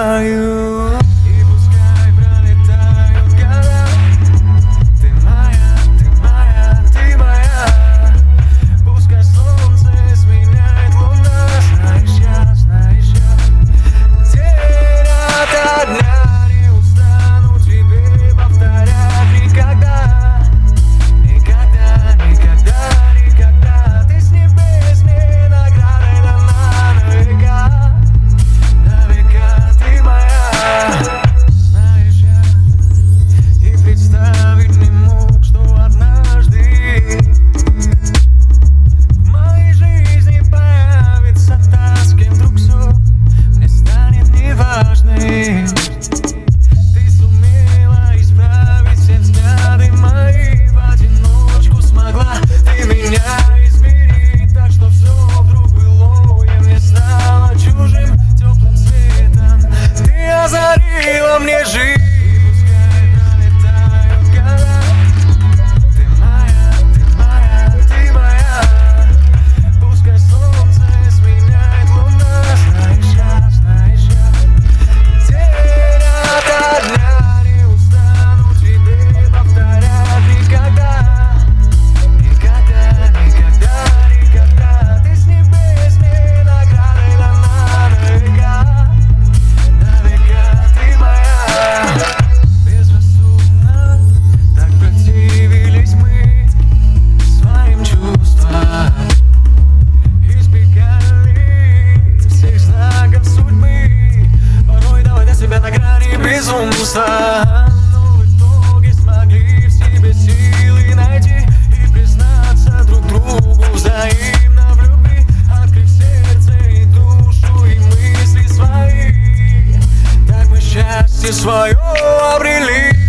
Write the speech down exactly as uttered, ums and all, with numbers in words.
знаю. И пускай пролетают года, ты моя, ты моя, ты моя. Пускай солнце сменяет луна, знаешь я, знаешь я. День ото дня не устану тебе повторять никогда. Никогда, никогда, никогда. Ты с небес мне наградой дана на века. На века ты моя. Знаешь я и представить не мог, что однажды в моей жизни появится та, с кем вдруг все мне станет неважным. Ты сумела исправить все взгляды мои, в одиночку смогла ты меня измерить, так что все вдруг былое мне стало чужим теплым светом. Ты озарила мне жизнь. Безумства, но в итоге смогли в себе силы найти и признаться друг другу взаимно в любви, открыв сердце и душу и мысли свои. Так мы счастье свое обрели.